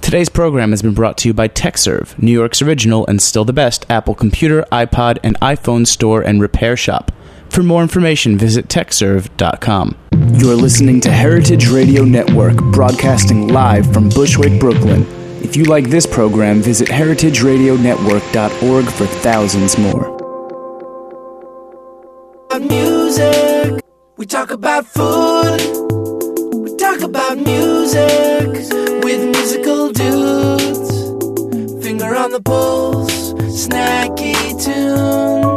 Today's program has been brought to you by TechServe, New York's original and still the best Apple computer, iPod, and iPhone store and repair shop. For more information, visit techserve.com. You're listening to Heritage Radio Network, broadcasting live from Bushwick, Brooklyn. If you like this program, visit heritageradionetwork.org for thousands more. Music, we talk about food, we talk about music with musical dudes. Finger on the pulse, snacky tunes.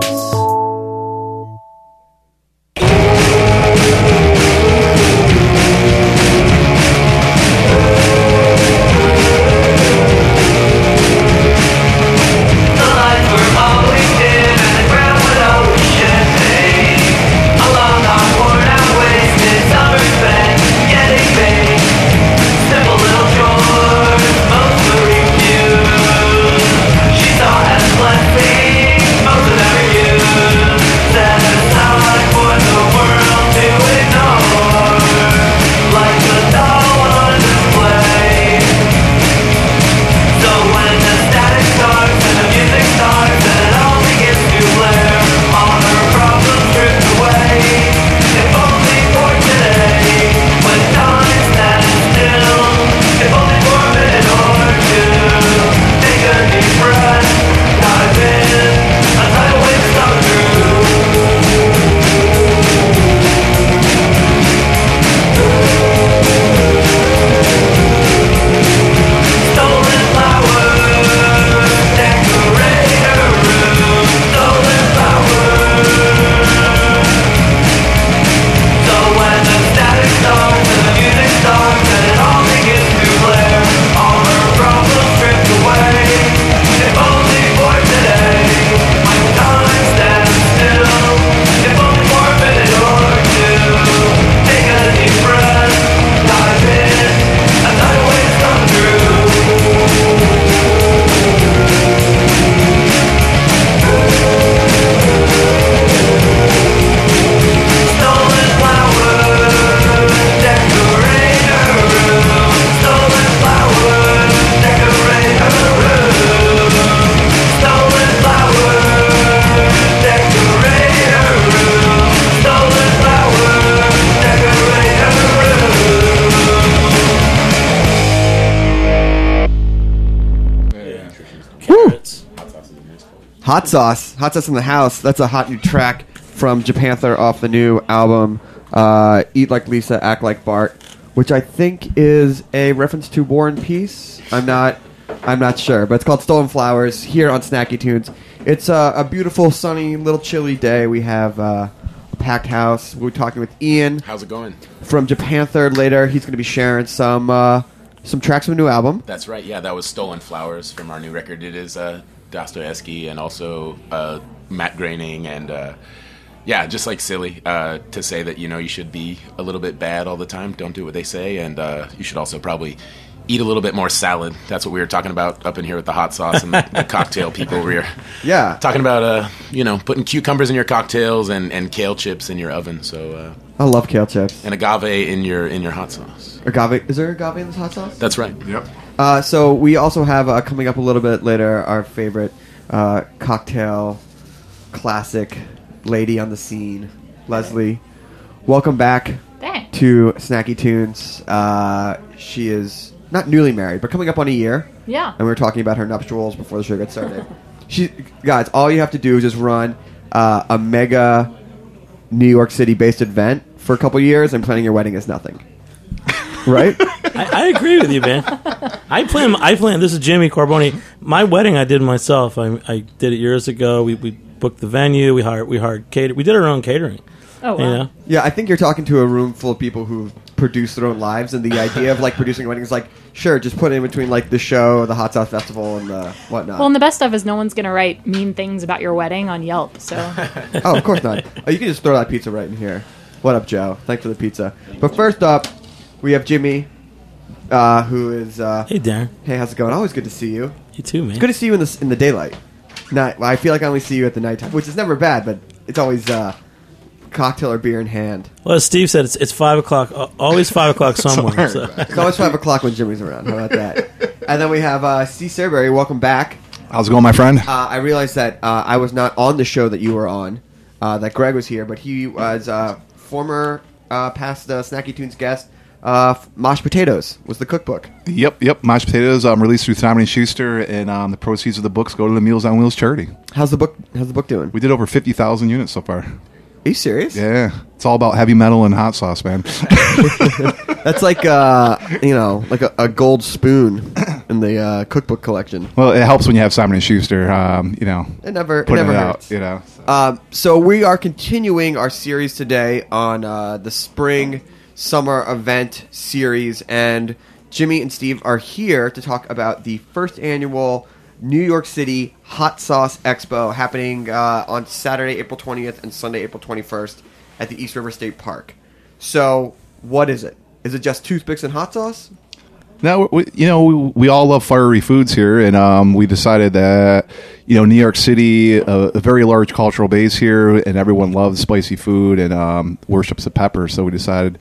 Hot Sauce in the House. That's a hot new track from Japanther off the new album Eat Like Lisa, Act Like Bart, which I think is a reference to War and Peace. I'm not sure, but it's called Stolen Flowers here on Snacky Tunes. It's a beautiful, sunny, little chilly day. We have a packed house. We're talking with Ian. How's it going? From Japanther later. He's going to be sharing some tracks from a new album. That's right. Yeah, that was Stolen Flowers from our new record. It is Dostoevsky and also Matt Groening and just like silly to say that you should be a little bit bad all the time. Don't do what they say, and you should also probably eat a little bit more salad. That's what we were talking about up in here with the hot sauce and the cocktail people over here. Yeah, talking about putting cucumbers in your cocktails and kale chips in your oven. So I love kale chips and agave in your hot sauce. Agave? Is there agave in this hot sauce? That's right. Yep. So we also have coming up a little bit later our favorite cocktail classic lady on the scene, Leslie. Welcome back Thanks. to Snacky Tunes. She is not newly married, but coming up on a year. Yeah. And we were talking about her nuptials before the show got started. Guys, all you have to do is just run a mega New York City-based event for a couple years, and planning your wedding is nothing. Right? I agree with you, man. I plan. This is Jimmy Carboni. My wedding, I did myself. I did it years ago. We booked the venue. We hired cater. We did our own catering. Oh, wow. Yeah, I think you're talking to a room full of people who produce their own lives, and the idea of producing a wedding is sure, just put it in between the show, the Hot Sauce Festival, and the whatnot. Well, and the best stuff is no one's going to write mean things about your wedding on Yelp. So. Oh, of course not. You can just throw that pizza right in here. What up, Joe? Thanks for the pizza. But first up, we have Jimmy, who is... hey, Darren. Hey, how's it going? Always good to see you. You too, man. It's good to see you in the daylight. I feel like I only see you at the nighttime, which is never bad, but it's always cocktail or beer in hand. Well, as Steve said, it's 5 o'clock. Always 5 o'clock somewhere. So. It's always 5 o'clock when Jimmy's around. How about that? And then we have Steve Serberry. Welcome back. How's it going, my friend? I realized that I was not on the show that you were on, that Greg was here, but he was former past Snacky Tunes guest. Mosh Potatoes was the cookbook. Yep. Mashed potatoes released through Simon & Schuster, and the proceeds of the books go to the Meals on Wheels charity. How's the book doing? We did over 50,000 units so far. Are you serious? Yeah, it's all about heavy metal and hot sauce, man. That's like like a gold spoon in the cookbook collection. Well, it helps when you have Simon & Schuster. It never putting it hurts. out. You know. So we are continuing our series today on the spring summer event series, and Jimmy and Steve are here to talk about the first annual New York City Hot Sauce Expo happening on Saturday, April 20th and Sunday, April 21st at the East River State Park. So what is it? Is it just toothpicks and hot sauce? No, we all love fiery foods here, and we decided that, New York City, a very large cultural base here, and everyone loves spicy food and worships the pepper. So we decided,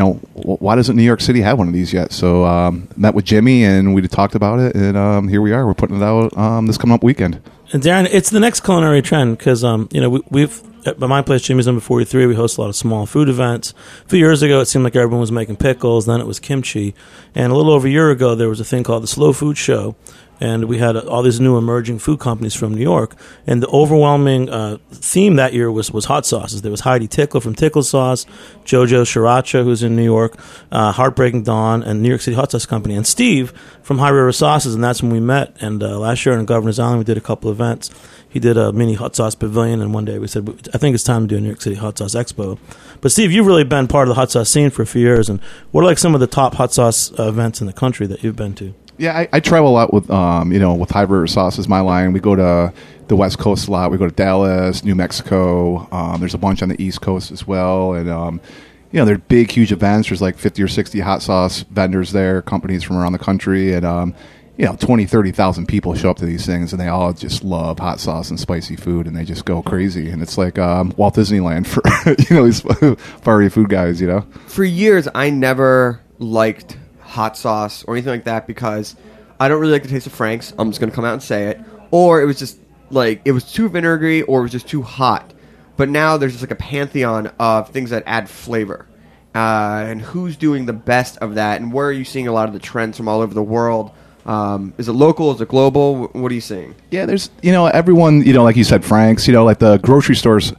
why doesn't New York City have one of these yet? So met with Jimmy, and we talked about it, and here we are. We're putting it out this coming up weekend. And Darren, it's the next culinary trend because we've at my place, Jimmy's Number 43, we host a lot of small food events. A few years ago, it seemed like everyone was making pickles. Then it was kimchi. And a little over a year ago, there was a thing called the Slow Food Show. And we had all these new emerging food companies from New York. And the overwhelming theme that year was hot sauces. There was Heidi Tickler from Tickle Sauce, Jojo Sriracha, who's in New York, Heartbreaking Dawn, and New York City Hot Sauce Company. And Steve from High River Sauces, and that's when we met. And last year on Governor's Island, we did a couple events. He did a mini hot sauce pavilion, and one day we said, I think it's time to do a New York City Hot Sauce Expo. But Steve, you've really been part of the hot sauce scene for a few years. And what are like some of the top hot sauce events in the country that you've been to? Yeah, I travel a lot with, with High River Sauce is my line. We go to the West Coast a lot. We go to Dallas, New Mexico. There's a bunch on the East Coast as well. And, they're big, huge events. There's like 50 or 60 hot sauce vendors there, companies from around the country. And, 20, 30,000 people show up to these things, and they all just love hot sauce and spicy food, and they just go crazy. And it's like Walt Disneyland for, these fiery food guys, For years, I never liked hot sauce or anything like that because I don't really like the taste of Frank's. I'm just going to come out and say it. Or it was just like, it was too vinegary or it was just too hot. But now there's just like a pantheon of things that add flavor. And who's doing the best of that? And where are you seeing a lot of the trends from all over the world? Is it local? Is it global? What are you seeing? Yeah, there's, everyone, like you said, Frank's, like the grocery stores,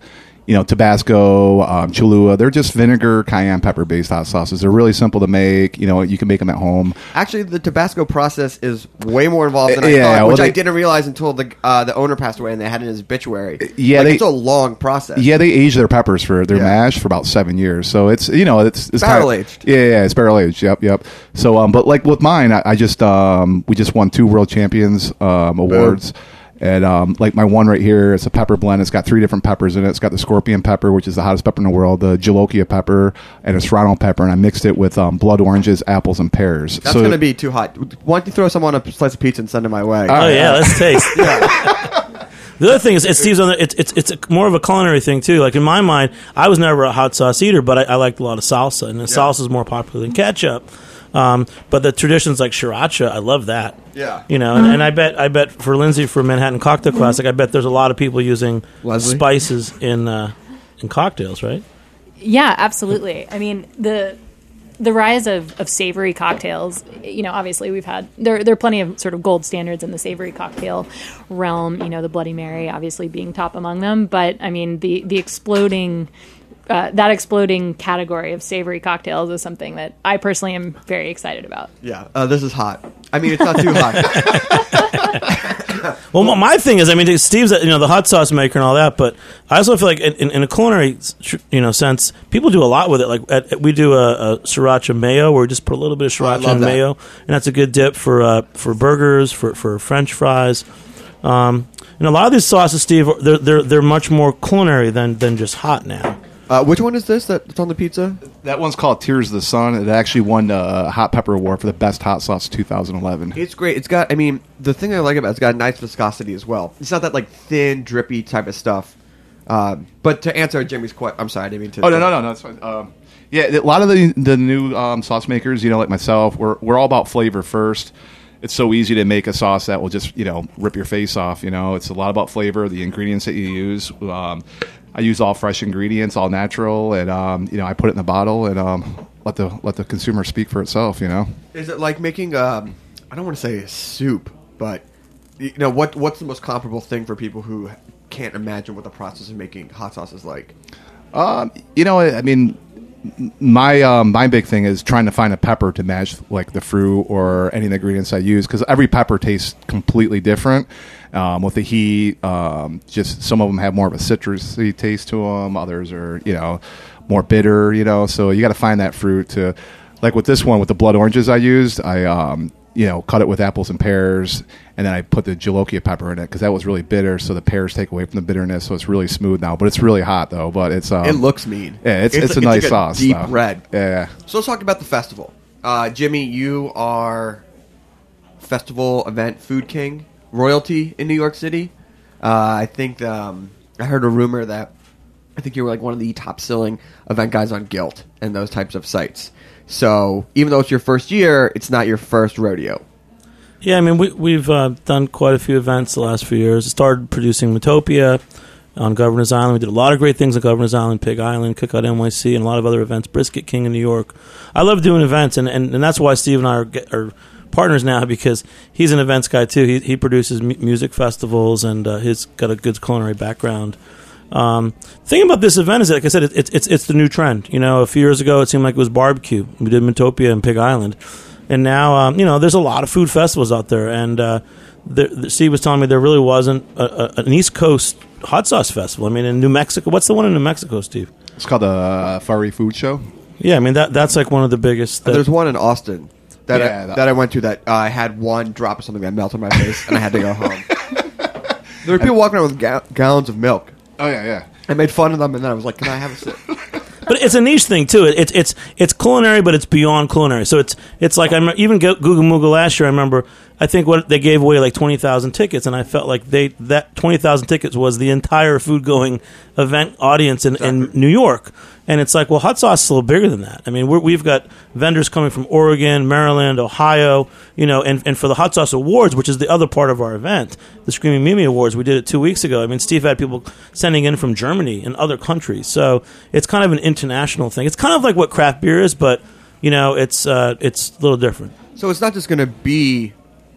Tabasco, Cholula, they're just vinegar, cayenne pepper based hot sauces. They're really simple to make. You can make them at home. Actually, the Tabasco process is way more involved than I thought, which I didn't realize until the owner passed away and they had it in his obituary. Yeah, it's a long process. Yeah, they age their peppers for their mash for about 7 years. So it's it's barrel aged. Yeah, it's barrel aged. Yep. So but like with mine, I just we just won 2 world champions awards. Boom. And like my one right here, it's a pepper blend. It's got 3 different peppers in it. It's got the scorpion pepper, which is the hottest pepper in the world, the jolokia pepper, and a serrano pepper. And I mixed it with blood oranges, apples, and pears. That's going to be too hot. Why don't you throw someone a slice of pizza and send it my way? Let's taste. The other thing is, Steve's on it's more of a culinary thing too. Like in my mind, I was never a hot sauce eater, but I liked a lot of salsa, and salsa is more popular than ketchup. But the traditions like sriracha, I love that. Yeah. And I bet for Lindsay for Manhattan Cocktail Classic, I bet there's a lot of people using spices in cocktails, right? Yeah, absolutely. I mean, the rise of savory cocktails, obviously we've had, there are plenty of sort of gold standards in the savory cocktail realm, the Bloody Mary obviously being top among them. But, I mean, the exploding... that exploding category of savory cocktails is something that I personally am very excited about. Yeah, this is hot. I mean, it's not too hot. Well, my thing is, I mean, Steve's the hot sauce maker and all that, but I also feel like in a culinary sense, people do a lot with it. Like we do a sriracha mayo, where we just put a little bit of sriracha and mayo, and that's a good dip for burgers, for French fries. And a lot of these sauces, Steve, they're much more culinary than just hot now. Which one is this that's on the pizza? That one's called Tears of the Sun. It actually won the Hot Pepper Award for the best hot sauce 2011. It's great. It's got, the thing I like about it's got a nice viscosity as well. It's not that like thin, drippy type of stuff. But to answer Jimmy's question, I'm sorry, I didn't mean to. Oh, no, it's fine. Yeah, a lot of the new sauce makers, like myself, we're all about flavor first. it's so easy to make a sauce that will just, rip your face off. It's a lot about flavor, the ingredients that you use. I use all fresh ingredients, all natural, and I put it in the bottle and let the consumer speak for itself. Is it like making I don't want to say a soup, but what's the most comparable thing for people who can't imagine what the process of making hot sauce is like? My big thing is trying to find a pepper to match like the fruit or any of the ingredients I use, because every pepper tastes completely different. With the heat, just some of them have more of a citrusy taste to them. Others are, more bitter. So you got to find that fruit to, like with this one with the blood oranges I used. I cut it with apples and pears, and then I put the jolokia pepper in it because that was really bitter. So the pears take away from the bitterness, so it's really smooth now. But it's really hot though. But it's it looks mean. Yeah, it's a nice like sauce. Deep though. red. Yeah. So let's talk about the festival. Jimmy, you are festival event food king, royalty in New York City. I think I heard a rumor that I think you were like one of the top selling event guys on Gilt and those types of sites. So even though it's your first year, it's not your first rodeo. Yeah, I mean, we've done quite a few events the last few years. Started producing Metopia on Governor's Island. We did a lot of great things on Governor's Island, Pig Island, Cookout NYC, and a lot of other events. Brisket King in New York. I love doing events, and that's why Steve and I are partners now, because he's an events guy too. He produces music festivals, and he's got a good culinary background. The thing about this event is that, like I said, it's the new trend. A few years ago it seemed like it was barbecue. We did Metopia and Pig Island, and now there's a lot of food festivals out there. And Steve was telling me there really wasn't an East Coast hot sauce festival. I mean, in New Mexico, what's the one in New Mexico, Steve? It's called the Furry Food Show. Yeah, I mean that's like one of the biggest. There's one in Austin that I went to that I had one drop of something that melted my face, and I had to go home. There were people walking around with gallons of milk. Oh yeah. I made fun of them, and then I was like, "Can I have a sip?" But it's a niche thing too. It's culinary, but it's beyond culinary. So it's like even Google Moogle last year. I remember I think what they gave away like 20,000 tickets, and I felt like that 20,000 tickets was the entire food going event audience in New York. And it's like, well, hot sauce is a little bigger than that. I mean, we've got vendors coming from Oregon, Maryland, Ohio, and for the Hot Sauce Awards, which is the other part of our event, the Screaming Mimi Awards, we did it 2 weeks ago. I mean, Steve had people sending in from Germany and other countries. So it's kind of an international thing. It's kind of like what craft beer is, but, it's a little different. So it's not just going to be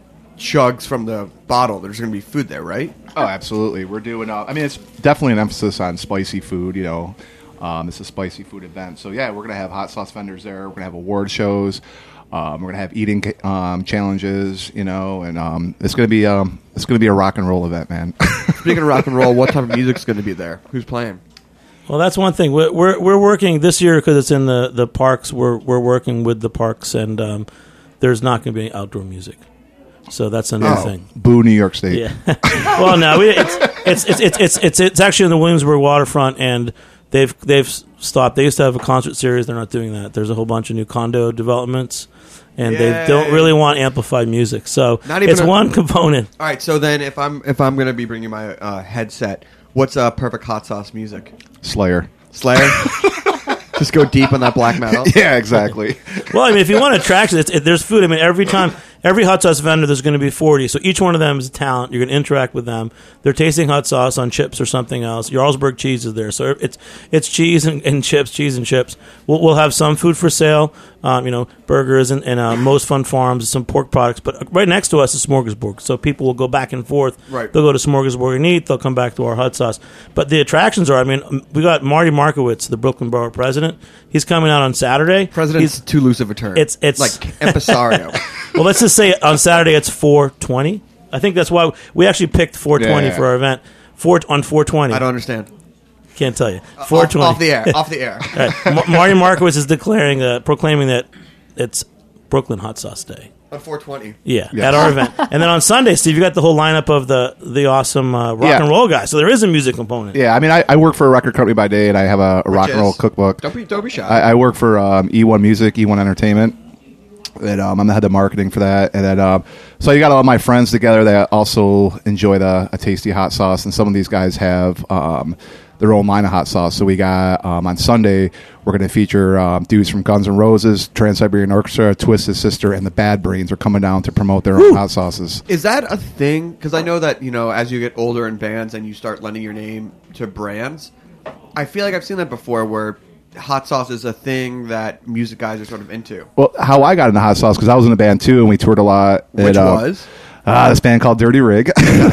chugs from the bottle. There's going to be food there, right? Oh, absolutely. We're doing. It's definitely an emphasis on spicy food. It's a spicy food event. So yeah, we're gonna have hot sauce vendors there. We're gonna have award shows. We're gonna have eating challenges. And it's gonna be a rock and roll event, man. Speaking of rock and roll, what type of music's going to be there? Who's playing? Well, that's one thing. We're working this year because it's in the parks. We're working with the parks, and there's not going to be any outdoor music. So that's a new thing. Boo, New York State. Yeah. Well, no, it's actually in the Williamsburg waterfront, and they've stopped. They used to have a concert series. They're not doing that. There's a whole bunch of new condo developments, and they don't really want amplified music. So it's one component. All right. So then, if I'm going to be bringing my headset, what's perfect hot sauce music? Slayer. Just go deep on that black metal. Yeah, exactly. Well, I mean, if you want attractions, there's food. I mean, every hot sauce vendor, there's going to be 40. So each one of them is a talent. You're going to interact with them. They're tasting hot sauce on chips or something else. Jarlsberg cheese is there. So it's cheese and chips, cheese and chips. We'll have some food for sale, burgers and Most Fun Farms, some pork products. But right next to us is Smorgasburg. So people will go back and forth. Right. They'll go to Smorgasburg and eat. They'll come back to our hot sauce. But the attractions are, we got Marty Markowitz, the Brooklyn Borough president. He's coming out on Saturday. President's too loose of a term. It's like impresario. Well, let's just say on Saturday it's 4:20. I think that's why we actually picked 4:20 for our event. On 4:20. I don't understand. Can't tell you. 4:20. Off the air. All right. Marty Markowitz is proclaiming that it's Brooklyn Hot Sauce Day. On 4:20. Yeah, at our event. And then on Sunday, Steve, you got the whole lineup of the awesome rock and roll guys. So there is a music component. Yeah, I mean, I work for a record company by day, and I have a rock and roll cookbook. Don't be shy. I work for E1 Music, E1 Entertainment. And I'm the head of marketing for that. And then, so you got all my friends together that also enjoy a tasty hot sauce. And some of these guys have their own line of hot sauce. So we got on Sunday we're going to feature dudes from Guns N' Roses, Trans-Siberian Orchestra, Twisted Sister, and the Bad Brains are coming down to promote their own hot sauces. Is that a thing? Because I know that, as you get older in bands and you start lending your name to brands, I feel like I've seen that before where hot sauce is a thing that music guys are sort of into. Well, how I got into hot sauce, because I was in a band too, and we toured a lot. Which was? This band called Dirty Rig.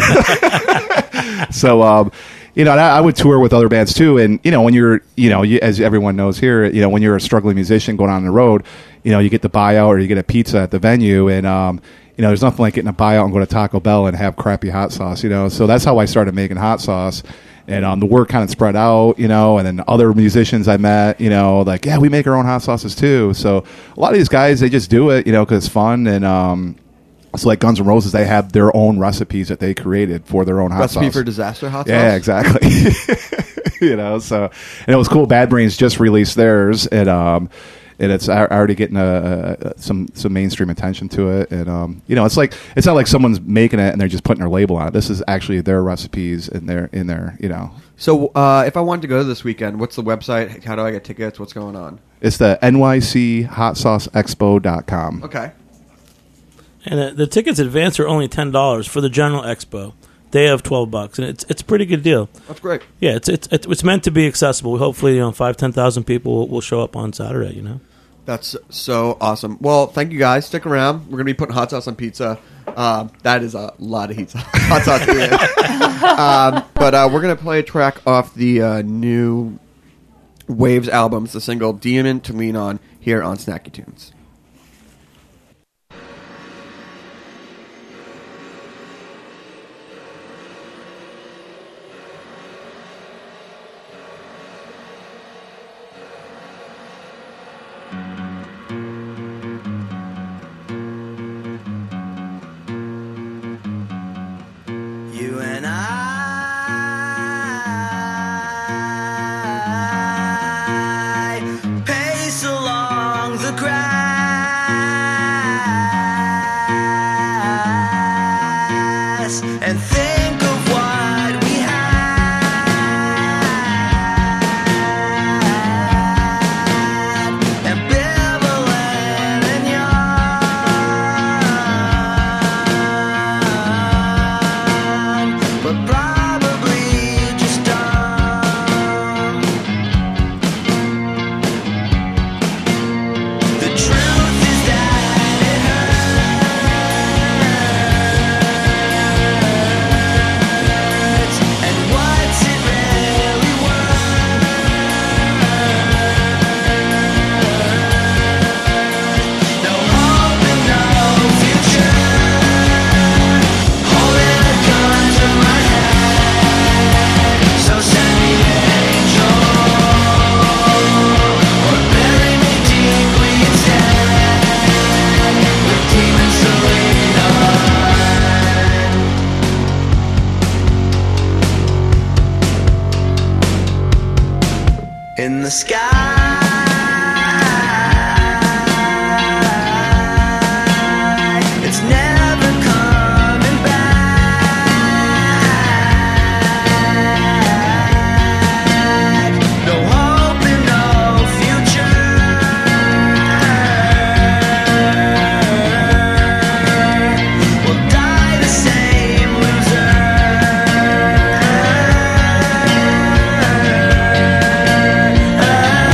So, I would tour with other bands too, and when you're, as everyone knows here, when you're a struggling musician going on the road, you get the buyout or you get a pizza at the venue, and there's nothing like getting a buyout and go to Taco Bell and have crappy hot sauce, So that's how I started making hot sauce, and the word kind of spread out, and then other musicians I met, like, yeah, we make our own hot sauces too. So a lot of these guys, they just do it, because it's fun, and so like Guns N' Roses, they have their own recipes that they created for their own hot sauce. Recipe for disaster hot sauce? Yeah, exactly. So, and it was cool. Bad Brains just released theirs, and it's already getting some mainstream attention to it. And it's not like someone's making it and they're just putting their label on it. This is actually their recipes in their. So if I wanted to go this weekend, what's the website? How do I get tickets? What's going on? It's the nychotsauceexpo.com. Okay. And the tickets advance are only $10 for the general expo. They have $12, and it's a pretty good deal. That's great. Yeah, it's meant to be accessible. Hopefully, 5,000-10,000 people will show up on Saturday. That's so awesome. Well, thank you guys. Stick around. We're gonna be putting hot sauce on pizza. That is a lot of hot sauce. But we're gonna play a track off the new Waves album. It's the single "Demon to Lean On" here on Snacky Tunes. You and I pace along the grass and think of what we had, ambivalent and young, but probably just dumb. The truth is that it hurts, and what's it really worth? No hope and no future, holding a gun to my head. So send me an angel, or bury me deeply instead, with demons to lean on. In the sky, it's never coming back. No hope and no future. We'll die the same loser.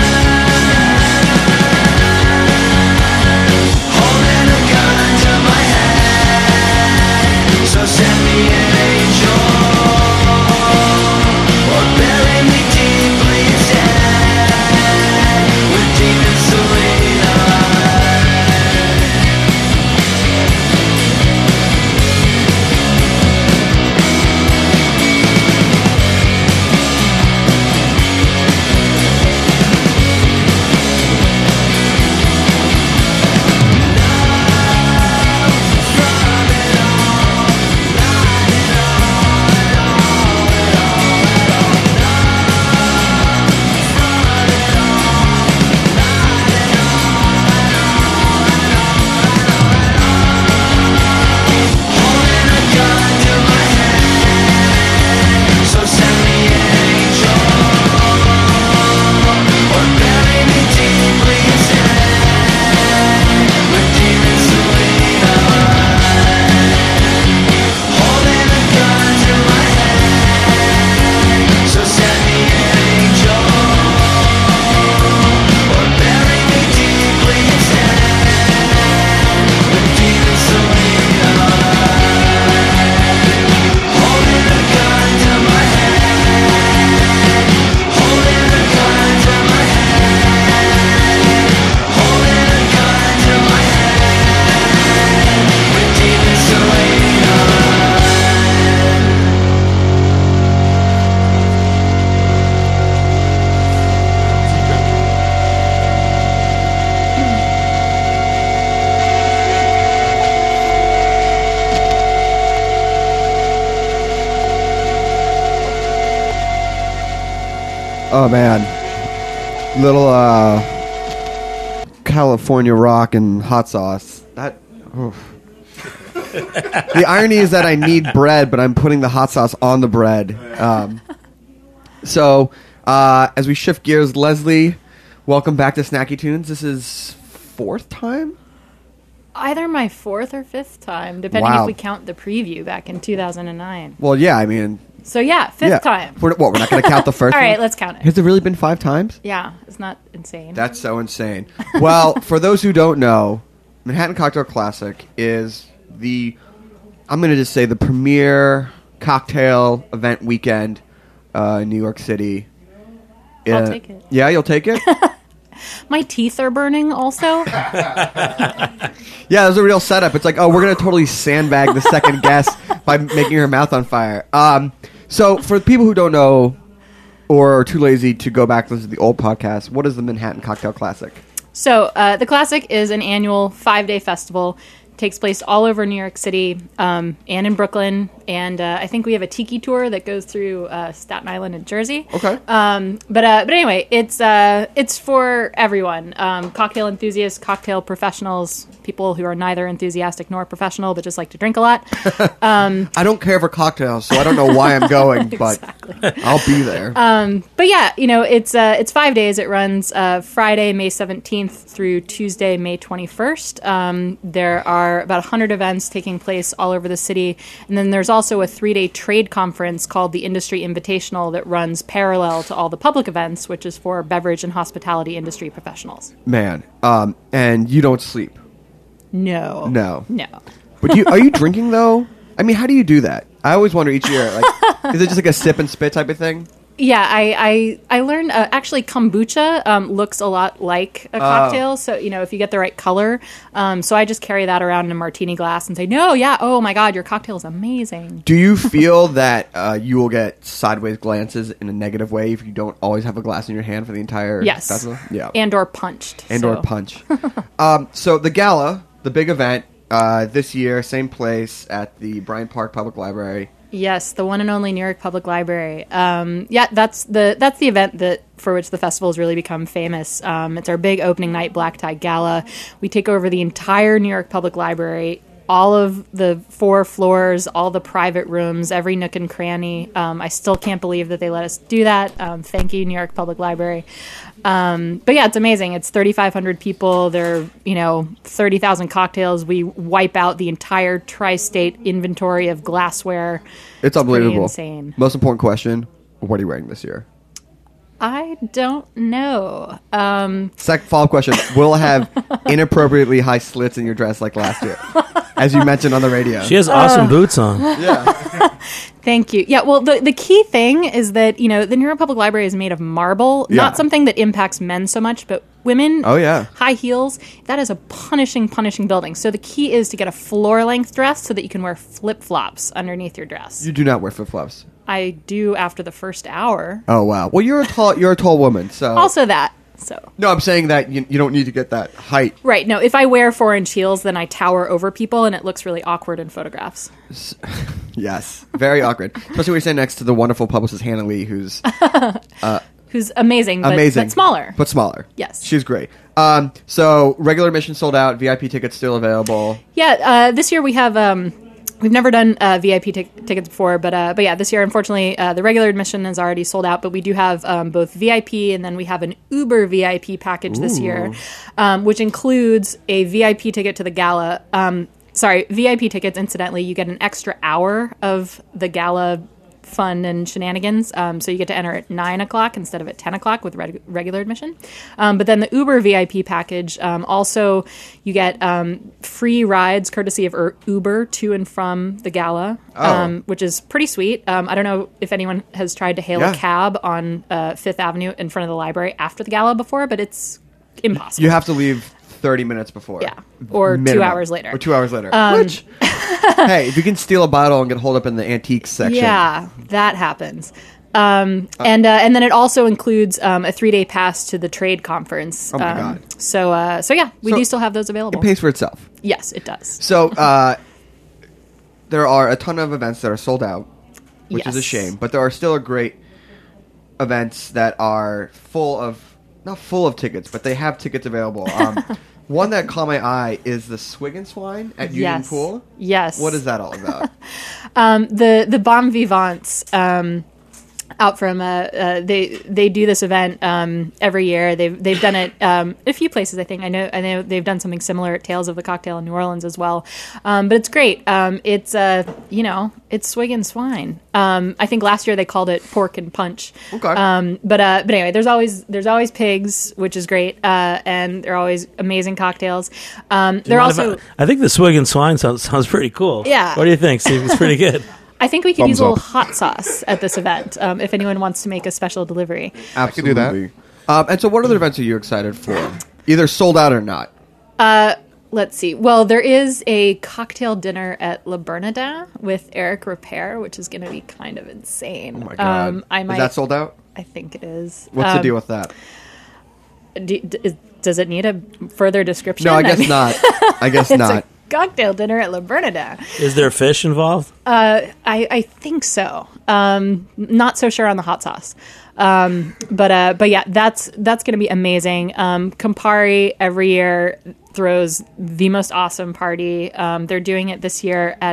Oh man, little California rock and hot sauce. That. Oof. The irony is that I need bread, but I'm putting the hot sauce on the bread. So as we shift gears, Leslie, welcome back to Snacky Tunes. This is fourth time. Either my fourth or fifth time, depending Wow. if we count the preview back in 2009. Well, yeah, I mean, So yeah, fifth time. We're not going to count the first. All right, one? let's count it. Has it really been 5 times? Yeah, it's not insane. That's so insane. Well, for those who don't know, Manhattan Cocktail Classic is I'm going to just say the premier cocktail event weekend in New York City. I'll take it. Yeah, you'll take it? My teeth are burning also. Yeah, there's a real setup. It's like, oh, we're going to totally sandbag the second guest by making her mouth on fire. So for people who don't know or are too lazy to go back and listen to the old podcast, what is the Manhattan Cocktail Classic? So the Classic is an annual 5-day festival. Takes place all over New York City and in Brooklyn. And I think we have a tiki tour that goes through Staten Island and Jersey. Okay. But anyway, it's for everyone. Cocktail enthusiasts, cocktail professionals, people who are neither enthusiastic nor professional but just like to drink a lot. I don't care for cocktails, so I don't know why I'm going, but I'll be there. But yeah, it's 5 days. It runs Friday, May 17th through Tuesday, May 21st. There are about 100 events taking place all over the city. And then there's also a 3-day trade conference called the Industry Invitational that runs parallel to all the public events, which is for beverage and hospitality industry professionals. Man, and you don't sleep. No. But are you drinking, though? I mean, how do you do that? I always wonder each year, like, is it just like a sip and spit type of thing? Yeah, I learned actually kombucha looks a lot like a cocktail. So if you get the right color, so I just carry that around in a martini glass and say, oh my God, your cocktail is amazing. Do you feel that you will get sideways glances in a negative way if you don't always have a glass in your hand for the entire festival? Yeah, and or punched. Or punch. So the gala, the big event this year, same place at the Bryant Park Public Library. Yes, the one and only New York Public Library. That's the event that for which the festival has really become famous. It's our big opening night black tie gala. We take over the entire New York Public Library, all of the 4 floors, all the private rooms, every nook and cranny. I still can't believe that they let us do that. Thank you, New York Public Library. But yeah, it's amazing. It's 3,500 people. There are, 30,000 cocktails. We wipe out the entire tri-state inventory of glassware. It's unbelievable. Pretty insane. Most important question, what are you wearing this year? I don't know. Second follow-up question, will it have inappropriately high slits in your dress like last year? As you mentioned on the radio. She has awesome boots on. Yeah. Thank you. Yeah, well, the key thing is that, the New York Public Library is made of marble, not something that impacts men so much, but women, high heels, that is a punishing building. So the key is to get a floor-length dress so that you can wear flip-flops underneath your dress. You do not wear flip-flops. I do after the first hour. Oh, wow. Well, you're a tall woman, so... Also that. So no, I'm saying that you don't need to get that height. Right. No, if I wear 4-inch heels, then I tower over people, and it looks really awkward in photographs. Yes, very awkward. Especially when you stand next to the wonderful publicist Hannah Lee, who's amazing, but smaller. But smaller. Yes. She's great. So regular admission sold out. VIP tickets still available. Yeah. This year we have. We've never done VIP tickets before, but yeah, this year, unfortunately, the regular admission is already sold out, but we do have both VIP and then we have an Uber VIP package this year, which includes a VIP ticket to the gala. VIP tickets, incidentally, you get an extra hour of the gala fun and shenanigans. So you get to enter at 9 o'clock instead of at 10 o'clock with regular admission. But then the Uber VIP package, also you get free rides courtesy of Uber to and from the gala, which is pretty sweet. I don't know if anyone has tried to hail a cab on 5th Avenue in front of the library after the gala before, but it's impossible. You have to leave 30 minutes before. Yeah. Or minimum. 2 hours later. Or 2 hours later. Which... hey, if you can steal a bottle and get holed up in the antiques section. Yeah, that happens. And then it also includes a 3-day pass to the trade conference. Oh my God. So yeah, we do still have those available. It pays for itself. Yes, it does. So there are a ton of events that are sold out, which is a Yes. shame. But there are still a great events that are not full of tickets, but they have tickets available. One that caught my eye is the Swig and Swine at Union Yes. Pool. Yes. What is that all about? The Bon Vivants out from they do this event every year. They've done it a few places. I think I know they've done something similar at Tales of the Cocktail in New Orleans as well. But it's great. It's it's Swig and Swine. I think last year they called it Pork and Punch. Okay. But anyway, there's always pigs, which is great, and they're always amazing cocktails. They're also. I think the Swig and Swine sounds pretty cool. Yeah. What do you think, Steve? It's pretty good. I think we could Thumbs use a little up. hot sauce at this event if anyone wants to make a special delivery. Absolutely. do that. And so, what other events are you excited for? Either sold out or not. Let's see. Well, there is a cocktail dinner at Le Bernardin with Eric Repair, which is going to be kind of insane. Oh my god! I might. Is that sold out? I think it is. What's the deal with that? Does it need a further description? No, I guess mean, not. I guess It's not. a cocktail dinner at Le Bernardin. Is there fish involved? I think so. Not so sure on the hot sauce. But yeah, that's going to be amazing. Campari every year throws the most awesome party. They're doing it this year at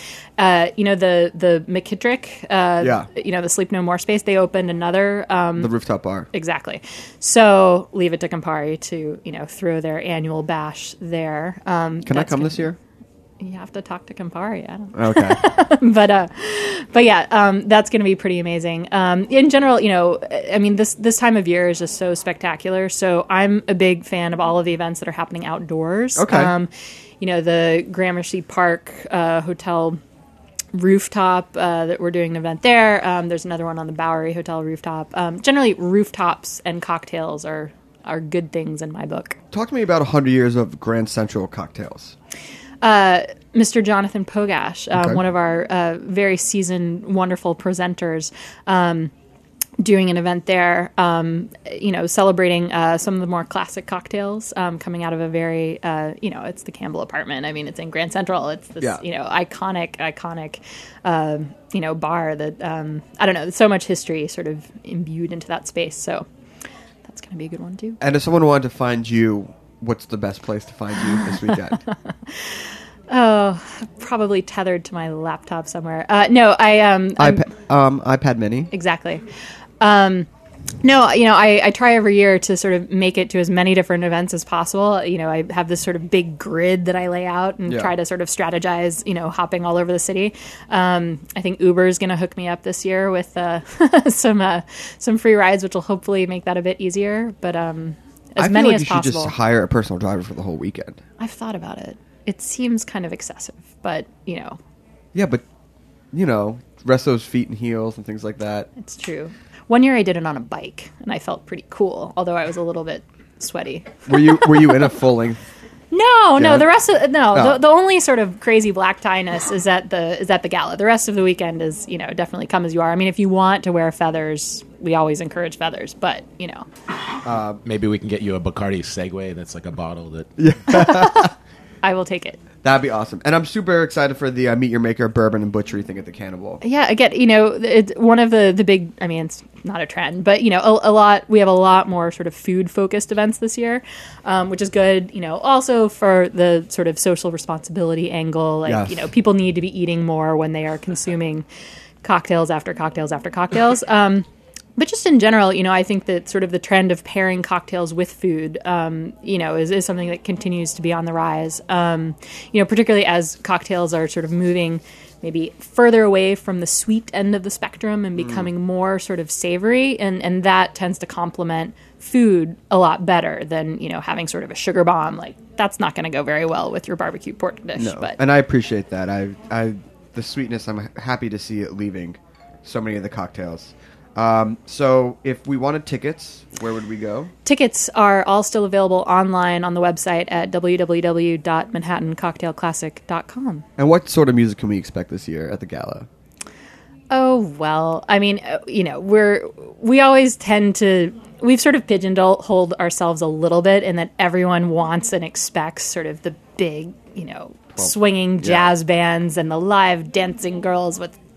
the McKittrick, the Sleep No More space. They opened another The rooftop bar. exactly. So leave it to Campari to throw their annual bash there. Can I come this year? You have to talk to Campari. I don't know. Okay. But yeah, that's going to be pretty amazing. In general, I mean, this time of year is just so spectacular. So I'm a big fan of all of the events that are happening outdoors. Okay. The Gramercy Park Hotel rooftop that we're doing an event there. There's another one on the Bowery Hotel rooftop. Generally, rooftops and cocktails are good things in my book. Talk to me about 100 years of Grand Central cocktails. Mr. Jonathan Pogash, Okay. one of our very seasoned, wonderful presenters, doing an event there, celebrating some of the more classic cocktails coming out of a very, it's the Campbell apartment. I mean, it's in Grand Central. It's this, iconic, bar that, I don't know, there's so much history sort of imbued into that space. So that's going to be a good one, too. And if someone wanted to find you, what's the best place to find you this weekend? Oh, probably tethered to my laptop somewhere. No, I'm iPad Mini. exactly. No, I try every year to sort of make it to as many different events as possible. I have this sort of big grid that I lay out and try to sort of strategize, hopping all over the city. I think Uber is going to hook me up this year with some free rides, which will hopefully make that a bit easier. But as many as you should possible. just hire a personal driver for the whole weekend. I've thought about it. It seems kind of excessive, but Yeah, but rest those feet and heels and things like that. it's true. One year I did it on a bike, and I felt pretty cool, although I was a little bit sweaty. Were you in a full length? No, Yeah. the rest of Oh. the only sort of crazy black tie-ness is at the gala. The rest of the weekend is definitely come as you are. I mean, if you want to wear feathers, we always encourage feathers, but Maybe we can get you a Bacardi Segway that's like a bottle that. I will take it. That'd be awesome. And I'm super excited for the Meet Your Maker bourbon and butchery thing at the Cannibal. Yeah, again, it's one of the big. I mean, it's not a trend, but a lot. We have a lot more sort of food focused events this year, which is good. Also for the sort of social responsibility angle. Like Yes. people need to be eating more when they are consuming cocktails after cocktails after cocktails. But just in general, I think that sort of the trend of pairing cocktails with food, is something that continues to be on the rise. Particularly as cocktails are sort of moving maybe further away from the sweet end of the spectrum and becoming more sort of savory, and that tends to complement food a lot better than having sort of a sugar bomb. Like that's not going to go very well with your barbecue pork dish. No, But and I appreciate that. The sweetness. I'm happy to see it leaving so many of the cocktails. So if we wanted tickets, where would we go? tickets are all still available online on the website at www.manhattancocktailclassic.com. And what sort of music can we expect this year at the gala? Oh, well, I mean, we always tend to, we've sort of pigeonholed ourselves a little bit in that everyone wants and expects sort of the big, swinging jazz bands and the live dancing girls with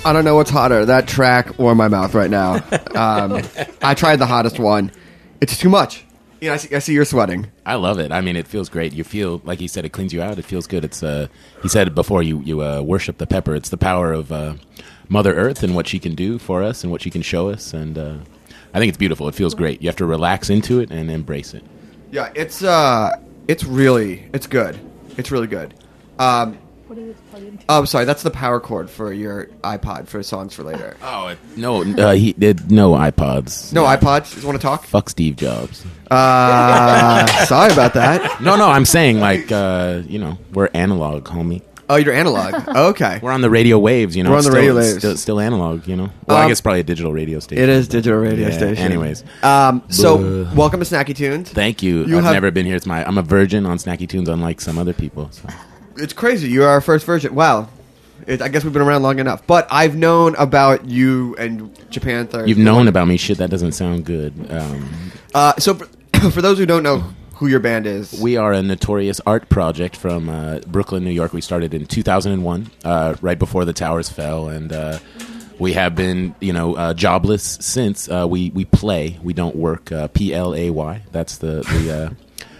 I don't know what's hotter, that track or my mouth right now. I tried the hottest one. It's too much. You know, I see you're sweating. I love it. I mean, it feels great. You feel, like he said, it cleans you out. It feels good. It's he said it before, you worship the pepper. It's the power of Mother Earth and what she can do for us and what she can show us. And I think it's beautiful. It feels great. You have to relax into it and embrace it. Yeah, it's good. It's really good. What is it plugged into? Oh, sorry, that's the power cord for your iPod for songs for later. Oh, he did no iPods. No iPods? You want to talk? Fuck Steve Jobs. Sorry about that. No, I'm saying we're analog, homie. Oh, you're analog. Okay. We're on the radio waves, We're on the radio waves. Still analog, Well, I guess probably a digital radio station. It is digital radio station. Anyways. So, welcome to Snacky Tunes. Thank you. I've never been here. I'm a virgin on Snacky Tunes, unlike some other people. So. It's crazy. You are our first virgin. Wow. I guess we've been around long enough. But I've known about you and Japan Third. You've known about me. Shit, that doesn't sound good. So, for those who don't know who your band is. We are a notorious art project from Brooklyn, New York. We started in 2001, right before the towers fell, and we have been, jobless since. We play. We don't work. PLAY. That's the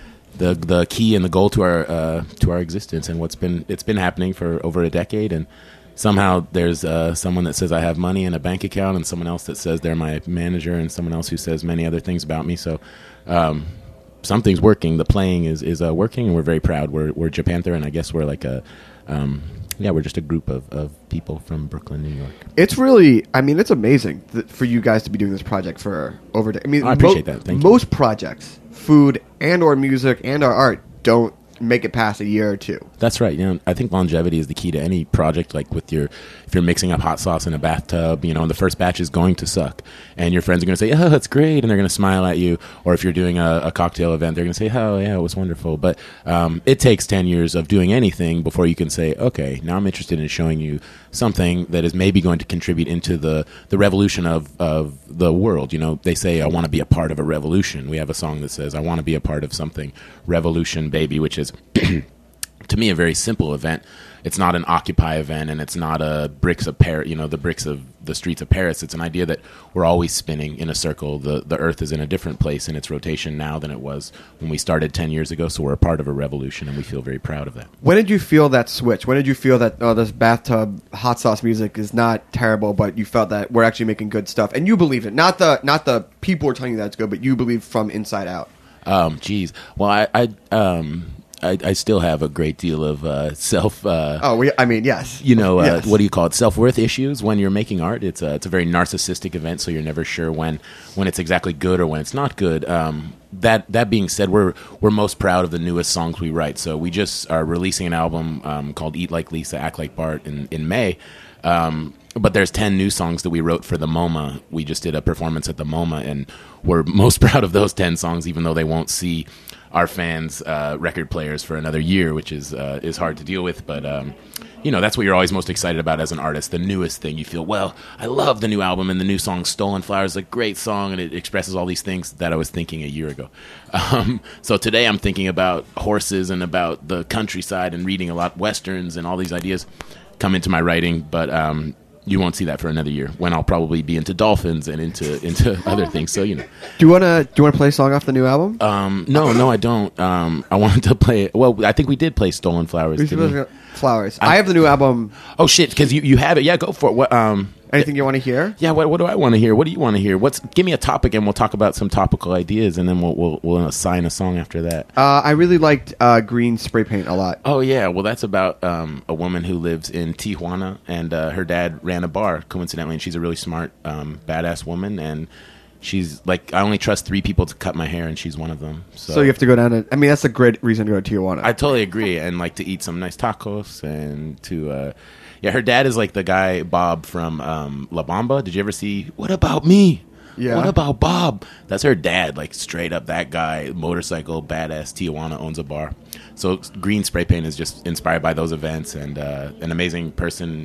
key and the goal to our existence, and it's been happening for over a decade. And somehow there's someone that says I have money in a bank account, and someone else that says they're my manager, and someone else who says many other things about me. So. Something's working. The playing is working, and we're very proud. We're Japanther, and I guess we're like we're just a group of people from Brooklyn, New York. It's really, it's amazing for you guys to be doing this project for over. I appreciate that. Thank you. Most projects, food and or music and or art, don't make it past a year or two. That's right. I think longevity is the key to any project. Like if you're mixing up hot sauce in a bathtub, and the first batch is going to suck, and your friends are going to say, "Oh, that's great," and they're going to smile at you. Or if you're doing a cocktail event, they're going to say, "Oh, yeah, it was wonderful." But it takes 10 years of doing anything before you can say, "Okay, now I'm interested in showing you something that is maybe going to contribute into the revolution of the world." They say, "I want to be a part of a revolution." We have a song that says, "I want to be a part of something, revolution, baby," which is to me a very simple event. It's not an Occupy event, and it's not a bricks of Paris, the bricks of the streets of Paris. It's an idea that we're always spinning in a circle. The Earth is in a different place in its rotation now than it was when we started 10 years ago. So we're a part of a revolution, and we feel very proud of that. When did you feel that switch? When did you feel that this bathtub hot sauce music is not terrible, but you felt that we're actually making good stuff, and you believed it? Not the people were telling you that it's good, but you believe from inside out. Geez. Well, I still have a great deal of self. Yes. Yes. What do you call it? Self-worth issues when you're making art. It's a very narcissistic event, so you're never sure when it's exactly good or when it's not good. That being said, we're most proud of the newest songs we write. So we just are releasing an album called "Eat Like Lisa, Act Like Bart" in May. But there's 10 new songs that we wrote for the MoMA. We just did a performance at the MoMA, and we're most proud of those 10 songs, even though they won't see our fans' record players for another year, which is hard to deal with. But that's what you're always most excited about as an artist. The newest thing, you feel, well, I love the new album, and the new song "Stolen Flowers" is a great song, and it expresses all these things that I was thinking a year ago. So today I'm thinking about horses and about the countryside and reading a lot Westerns, and all these ideas come into my writing. But you won't see that for another year, when I'll probably be into dolphins and into other things. So Do you wanna play a song off the new album? No, I don't. I wanted to play. Well, I think we did play "Stolen Flowers." Flowers. I have the new album. Oh shit! Because you have it. Yeah, go for it. What? Anything you want to hear? Yeah. What do I want to hear? What do you want to hear? Give me a topic, and we'll talk about some topical ideas, and then we'll assign a song after that. I really liked Green Spray Paint a lot. Oh yeah. Well, that's about a woman who lives in Tijuana, and her dad ran a bar, coincidentally, and she's a really smart, badass woman, and she's like, I only trust 3 people to cut my hair, and she's one of them. So you have to go down and that's a great reason to go to Tijuana. I totally agree, and like to eat some nice tacos, and to her dad is like the guy Bob from La Bamba. Did you ever see What About Me? Yeah. What about Bob? That's her dad, like straight up that guy, motorcycle, badass, Tijuana, owns a bar. So Green Spray Paint is just inspired by those events, and an amazing person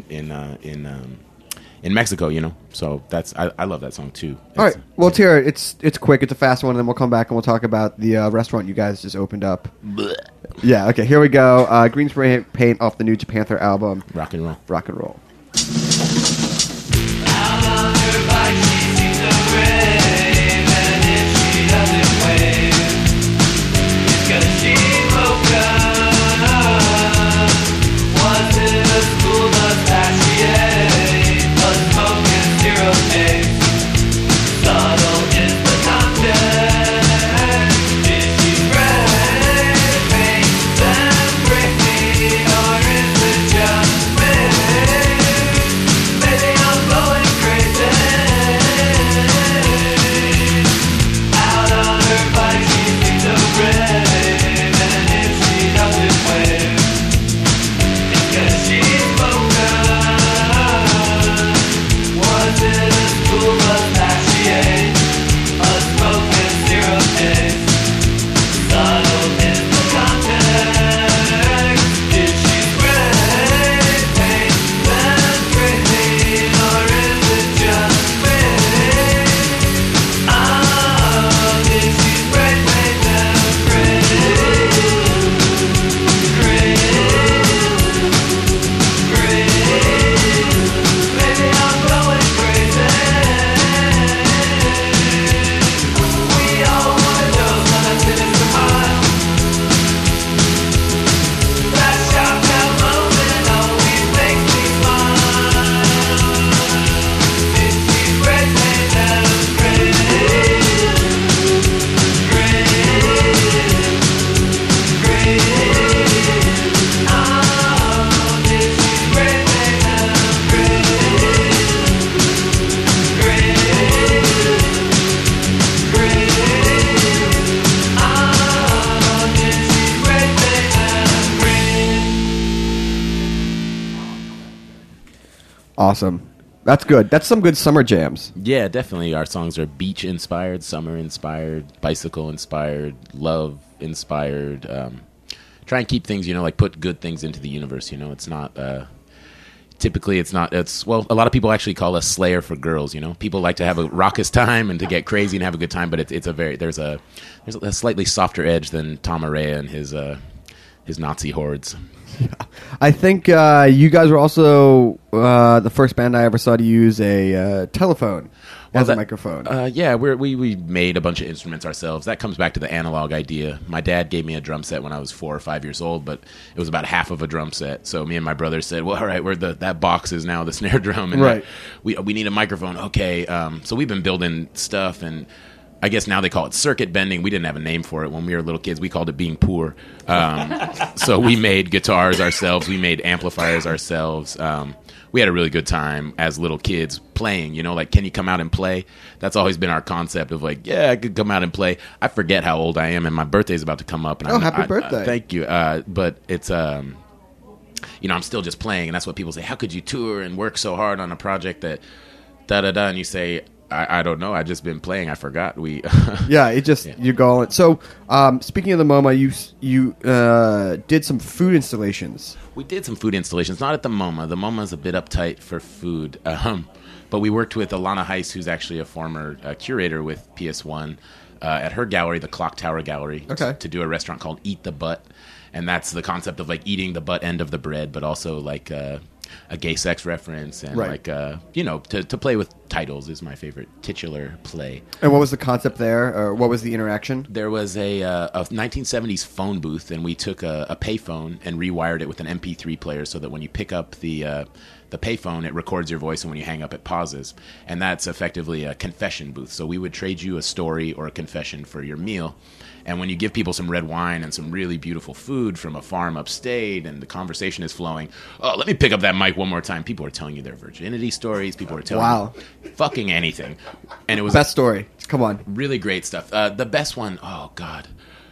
in Mexico, So I love that song too. All right, well, let's hear it. It's quick. It's a fast one, and then we'll come back and we'll talk about the restaurant you guys just opened up. Blech. Yeah. Okay. Here we go. Green Spray Paint off the new Japanther album. Rock and roll. Rock and roll. Awesome. That's good. That's some good summer jams. Yeah, definitely. Our songs are beach inspired, summer inspired, bicycle inspired, love inspired. Try and keep things, like put good things into the universe. It's not. Typically, it's not. A lot of people actually call us Slayer for girls. People like to have a raucous time and to get crazy and have a good time, but it's there's a slightly softer edge than Tom Araya and his Nazi hordes. Yeah. I think you guys were also the first band I ever saw to use a telephone as a microphone. Yeah, we made a bunch of instruments ourselves. That comes back to the analog idea. My dad gave me a drum set when I was 4 or 5 years old, but it was about half of a drum set. So me and my brother said, well, all right, that box is now the snare drum. And right. We need a microphone. Okay. So we've been building stuff, and I guess now they call it circuit bending. We didn't have a name for it when we were little kids. We called it being poor. So we made guitars ourselves. We made amplifiers ourselves. We had a really good time as little kids playing, can you come out and play? That's always been our concept of yeah, I could come out and play. I forget how old I am, and my birthday's about to come up. And happy birthday. Thank you. But it's, I'm still just playing, and that's what people say. How could you tour and work so hard on a project that da-da-da, and you say, I don't know. I've just been playing. I forgot. You're going. So, speaking of the MoMA, you did some food installations. We did some food installations, not at the MoMA. The MoMA is a bit uptight for food. But we worked with Alana Heiss, who's actually a former curator with PS1, at her gallery, the Clock Tower Gallery, to do a restaurant called Eat the Butt. And that's the concept of eating the butt end of the bread, but also a gay sex reference, and right. To play with titles is my favorite titular play. And what was the concept there, or what was the interaction? There was a 1970s phone booth, and we took a payphone and rewired it with an MP3 player so that when you pick up the payphone, it records your voice, and when you hang up, it pauses. And that's effectively a confession booth. So we would trade you a story or a confession for your meal. And when you give people some red wine and some really beautiful food from a farm upstate, and the conversation is flowing, oh, let me pick up that mic one more time. People are telling you their virginity stories. People are telling you fucking anything. And it was best story. Come on. Really great stuff. The best one, oh, God.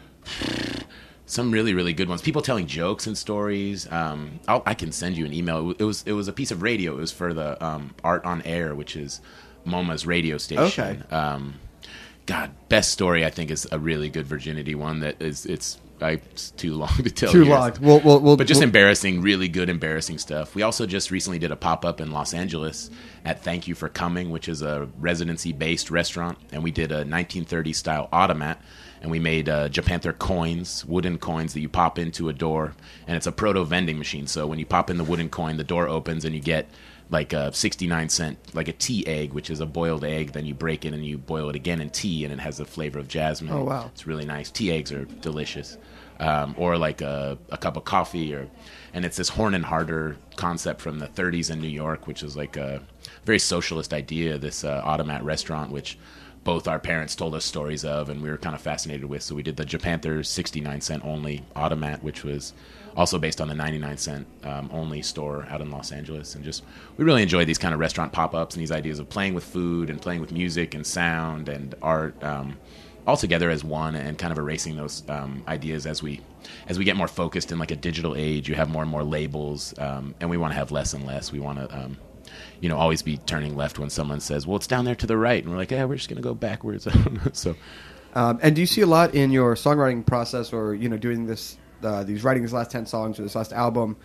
Some really, really good ones. People telling jokes and stories. I can send you an email. It was a piece of radio. It was for the Art on Air, which is MoMA's radio station. Okay. God, best story I think is a really good virginity one that it's too long to tell. Too long. But just embarrassing, really good embarrassing stuff. We also just recently did a pop-up in Los Angeles at Thank You for Coming, which is a residency-based restaurant, and we did a 1930s style automat, and we made Japanther coins, wooden coins that you pop into a door, and it's a proto-vending machine. So when you pop in the wooden coin, the door opens and you get a 69-cent, a tea egg, which is a boiled egg. Then you break it and you boil it again in tea, and it has the flavor of jasmine. Oh, wow. It's really nice. Tea eggs are delicious. Or a cup of coffee. And it's this Horn and Harder concept from the 30s in New York, which is a very socialist idea, this automat restaurant, which both our parents told us stories of, and we were kind of fascinated with. So we did the Japanther 69-cent only automat, which was also based on the 99-cent only store out in Los Angeles. And we really enjoy these kind of restaurant pop-ups and these ideas of playing with food and playing with music and sound and art all together as one, and kind of erasing those ideas as we get more focused in a digital age. You have more and more labels, and we want to have less and less. We want to always be turning left when someone says, well, it's down there to the right. And we're like, yeah, we're just going to go backwards. So, and do you see a lot in your songwriting process, or, doing this, writing these last 10 songs or this last album,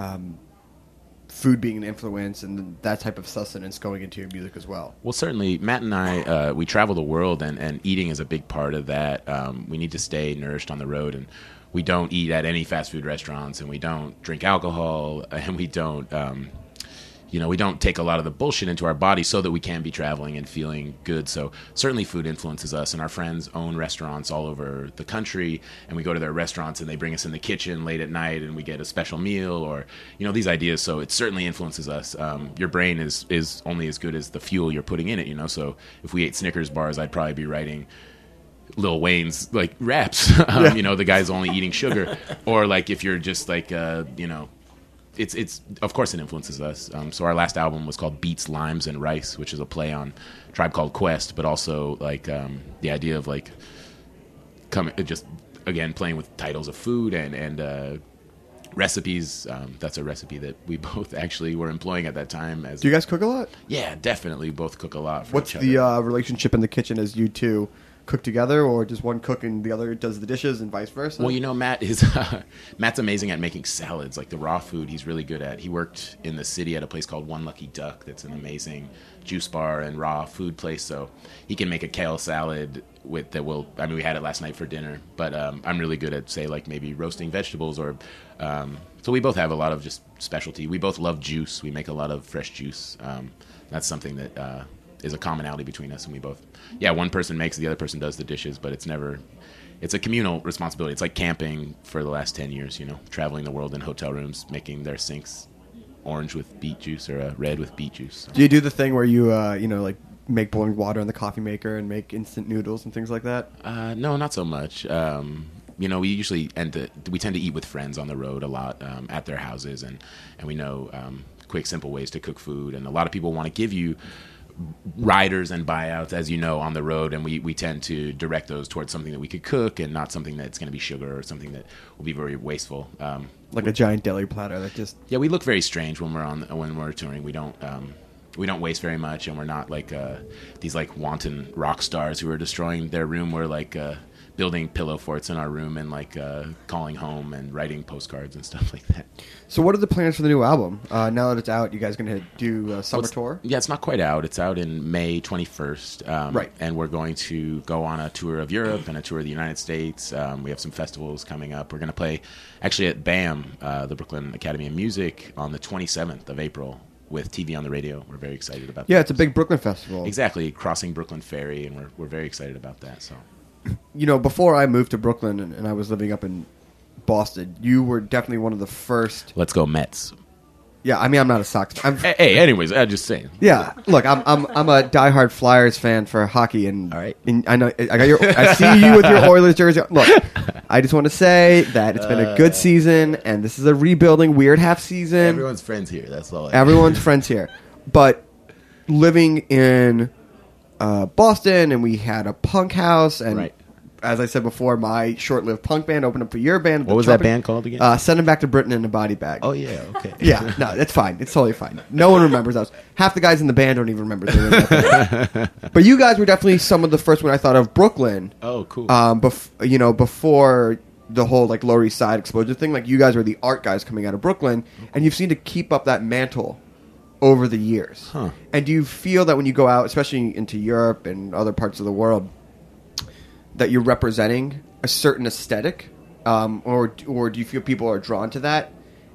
food being an influence and that type of sustenance going into your music as well? Well, certainly. Matt and I, we travel the world, and eating is a big part of that. We need to stay nourished on the road, and we don't eat at any fast food restaurants, and we don't drink alcohol, and we don't... we don't take a lot of the bullshit into our body so that we can be traveling and feeling good. So certainly food influences us, and our friends own restaurants all over the country, and we go to their restaurants and they bring us in the kitchen late at night and we get a special meal, or, these ideas. So it certainly influences us. Your brain is only as good as the fuel you're putting in it, So if we ate Snickers bars, I'd probably be writing Lil Wayne's raps, the guy's only eating sugar. Or if you're just it's of course it influences us. So our last album was called Beets, Limes, and Rice, which is a play on Tribe Called Quest, but also the idea of just again playing with titles of food and recipes, that's a recipe that we both actually were employing at that time. As Do you guys cook a lot? Yeah, definitely. We both cook a lot for What's each the other. relationship in the kitchen as you two cook together, or does one cook and the other does the dishes and vice versa? Well, you know, Matt's amazing at making salads, like the raw food he's really good at. He worked in the city at a place called One Lucky Duck that's an amazing juice bar and raw food place, so he can make a kale salad we had it last night for dinner, but I'm really good at, say, like maybe roasting vegetables or so we both have a lot of just specialty. We both love juice. We make a lot of fresh juice. That's something that is a commonality between us, and we both, one person makes, the other person does the dishes, but it's a communal responsibility. It's like camping for the last 10 years, traveling the world in hotel rooms, making their sinks orange with beet juice or red with beet juice. So. Do you do the thing where you, like make boiling water in the coffee maker and make instant noodles and things like that? No, not so much. We usually tend to eat with friends on the road a lot at their houses, and we know quick, simple ways to cook food. And a lot of people want to give you riders and buyouts, as you know, on the road, and we tend to direct those towards something that we could cook and not something that's going to be sugar or something that will be very wasteful. Like a giant deli platter that just... Yeah, we look very strange when we're touring. We don't waste very much, and we're not like these like wanton rock stars who are destroying their room. We're like building pillow forts in our room and like calling home and writing postcards and stuff like that. So what are the plans for the new album? Now that it's out, you guys going to do a summer tour? Yeah, it's not quite out. It's out in May 21st. Right. And we're going to go on a tour of Europe and a tour of the United States. We have some festivals coming up. We're going to play actually at BAM, the Brooklyn Academy of Music, on the 27th of April with TV on the Radio. We're very excited about that. Yeah, it's a big Brooklyn festival. Exactly, crossing Brooklyn Ferry, and we're very excited about that. So, before I moved to Brooklyn and I was living up in Boston, you were definitely one of the first. Let's go Mets. Yeah, I mean, I'm not a Sox fan. Hey, anyways, I'm just saying. Yeah, look, I'm a diehard Flyers fan for hockey, and all right, and I know I see you with your Oilers jersey. Look, I just want to say that it's been a good season, and this is a rebuilding weird half season. Everyone's friends here. That's all. Everyone's friends here, but living in Boston, and we had a punk house, and right. As I said before, my short-lived punk band opened up for your band. What was that band called again? Send 'Em Back to Britain in a Body Bag. Oh, yeah, okay. Yeah, no, that's fine. It's totally fine. No one remembers us. Half the guys in the band don't even remember. But you guys were definitely some of the first when I thought of Brooklyn. Oh, cool. Before the whole like Lower East Side explosion thing, like you guys were the art guys coming out of Brooklyn, and you've seemed to keep up that mantle over the years. Huh. And do you feel that when you go out, especially into Europe and other parts of the world, that you're representing a certain aesthetic, or do you feel people are drawn to that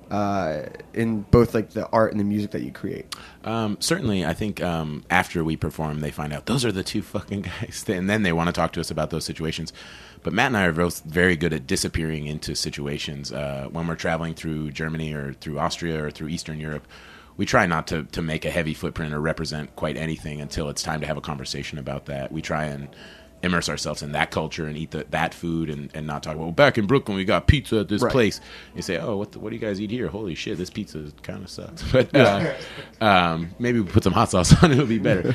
in both like the art and the music that you create? Certainly, I think after we perform, they find out those are the two fucking guys, and then they want to talk to us about those situations. But Matt and I are both very good at disappearing into situations when we're traveling through Germany or through Austria or through Eastern Europe. We try not to make a heavy footprint or represent quite anything until it's time to have a conversation about that. We try and immerse ourselves in that culture and eat that food and not talk about, well, back in Brooklyn we got pizza at this place. You say, oh, what do you guys eat here? Holy shit, this pizza kind of sucks. But maybe we put some hot sauce on it, it'll be better.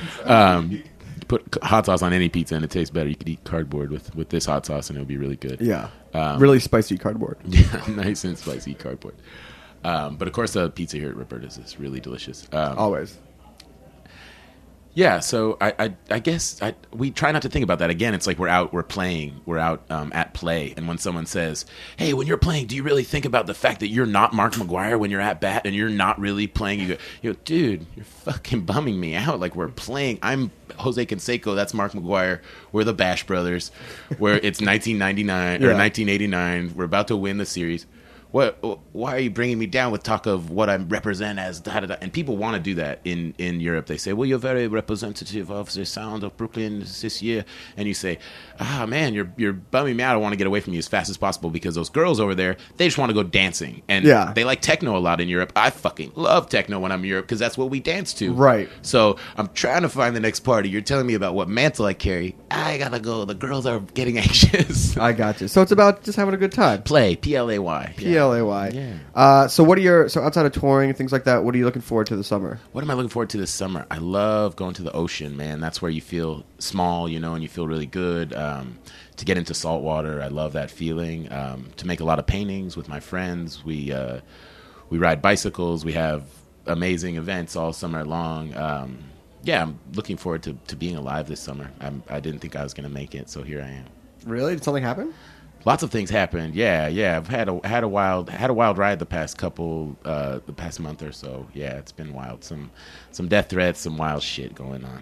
Put hot sauce on any pizza and it tastes better. You could eat cardboard with this hot sauce and it'll be really good. Yeah, really spicy cardboard. Yeah, nice and spicy cardboard. But of course the pizza here at Roberta's is really delicious. Always. Yeah, so I guess we try not to think about that. Again, it's like we're out at play. And when someone says, hey, when you're playing, do you really think about the fact that you're not Mark McGuire when you're at bat and you're not really playing? You go, dude, you're fucking bumming me out. Like, we're playing. I'm Jose Canseco. That's Mark McGuire. We're the Bash Brothers. Where it's 1999 or 1989. We're about to win the series. Why are you bringing me down with talk of what I represent as da-da-da? And people want to do that in Europe. They say, well, you're very representative of the sound of Brooklyn this year. And you say, man, you're bumming me out. I want to get away from you as fast as possible because those girls over there, they just want to go dancing. And they like techno a lot in Europe. I fucking love techno when I'm in Europe because that's what we dance to. Right. So I'm trying to find the next party. You're telling me about what mantle I carry. I got to go. The girls are getting anxious. I got you. So it's about just having a good time. Play, Play. LAY. Yeah. So outside of touring and things like that, what are you looking forward to this summer? What am I looking forward to this summer? I love going to the ocean, man. That's where you feel small, and you feel really good. To get into salt water, I love that feeling. To make a lot of paintings with my friends. We ride bicycles. We have amazing events all summer long. I'm looking forward to being alive this summer. I didn't think I was going to make it, so here I am. Really? Did something happen? Lots of things happened. Yeah. I've had a wild ride the past month or so. Yeah, it's been wild. Some death threats, some wild shit going on.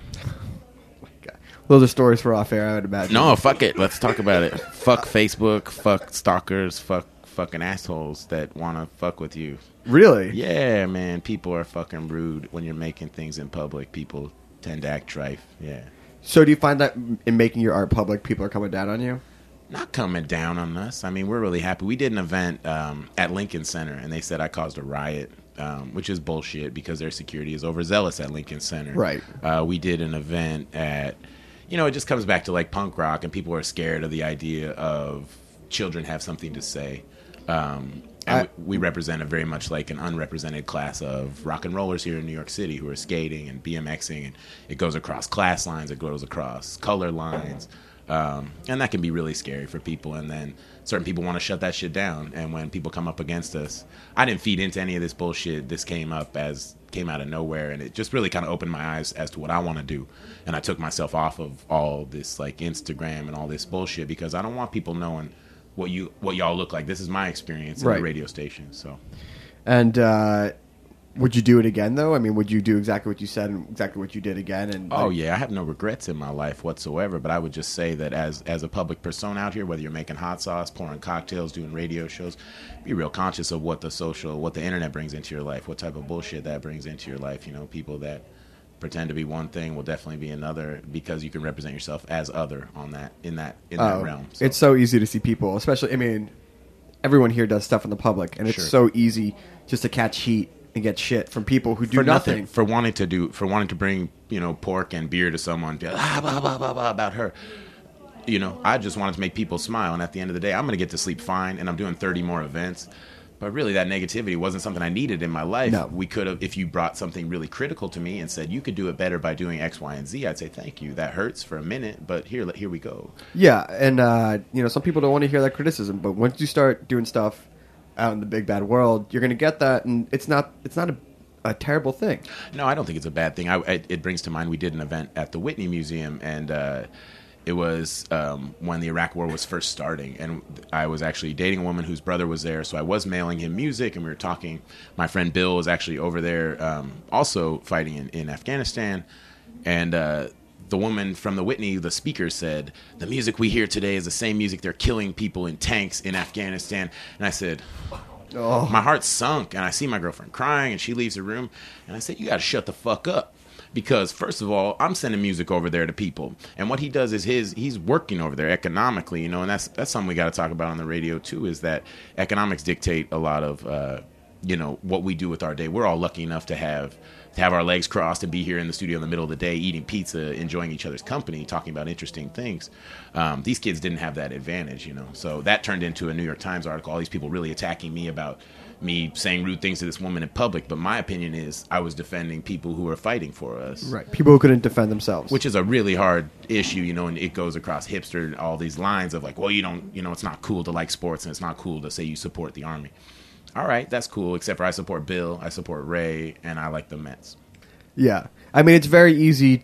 Those are stories for off air, I would imagine. No, fuck it. Let's talk about it. Fuck Facebook. Fuck stalkers. Fuck fucking assholes that want to fuck with you. Really? Yeah, man. People are fucking rude when you're making things in public. People tend to act trife. Yeah. So do you find that in making your art public, people are coming down on you? Not coming down on us. I mean, we're really happy. We did an event at Lincoln Center, and they said I caused a riot, which is bullshit because their security is overzealous at Lincoln Center. Right. We did an event at, it just comes back to like punk rock, and people are scared of the idea of children have something to say. We represent a very much like an unrepresented class of rock and rollers here in New York City who are skating and BMXing, and it goes across class lines, it goes across color lines. And that can be really scary for people, and then certain people want to shut that shit down, and when people come up against us, I didn't feed into any of this bullshit. This came out of nowhere, and it just really kind of opened my eyes as to what I want to do, and I took myself off of all this like Instagram and all this bullshit because I don't want people knowing what y'all look like. This is my experience in the radio station. So, and would you do it again though? I mean, would you do exactly what you said and exactly what you did again? And yeah, I have no regrets in my life whatsoever. But I would just say that as a public persona out here, whether you're making hot sauce, pouring cocktails, doing radio shows, be real conscious of what the internet brings into your life, what type of bullshit that brings into your life. People that pretend to be one thing will definitely be another because you can represent yourself as other in that realm. So. It's so easy to see people, especially. I mean, everyone here does stuff in the public, and it's so easy just to catch heat and get shit from people who do nothing for wanting to bring pork and beer to someone, be like, blah blah blah blah about her. I just wanted to make people smile, and at the end of the day, I'm going to get to sleep fine, and I'm doing 30 more events. But really, that negativity wasn't something I needed in my life. No. We could have, if you brought something really critical to me and said, you could do it better by doing X, Y, and Z, I'd say, thank you. That hurts for a minute, but here we go. Yeah, and some people don't want to hear that criticism, but once you start doing stuff out in the big bad world, you're going to get that, and it's not a terrible thing. No, I don't think it's a bad thing. It brings to mind we did an event at the Whitney Museum, and it was when the Iraq War was first starting, and I was actually dating a woman whose brother was there, so I was mailing him music, and we were talking. My friend Bill was actually over there also fighting in Afghanistan, and the woman from the Whitney, the speaker, said, the music we hear today is the same music they're killing people in tanks in Afghanistan. And I said, my heart sunk, and I see my girlfriend crying, and she leaves the room, and I said, you got to shut the fuck up. Because, first of all, I'm sending music over there to people. And what he does is he's working over there economically, and that's something we got to talk about on the radio, too, is that economics dictate a lot of, what we do with our day. We're all lucky enough to have our legs crossed and be here in the studio in the middle of the day eating pizza, enjoying each other's company, talking about interesting things. These kids didn't have that advantage, So that turned into a New York Times article, all these people really attacking me about me saying rude things to this woman in public, but my opinion is I was defending people who were fighting for us. Right, people who couldn't defend themselves. Which is a really hard issue, and it goes across hipster and all these lines of like, well, you don't, it's not cool to like sports, and it's not cool to say you support the Army. All right, that's cool, except for I support Bill, I support Ray, and I like the Mets. Yeah, I mean, it's very easy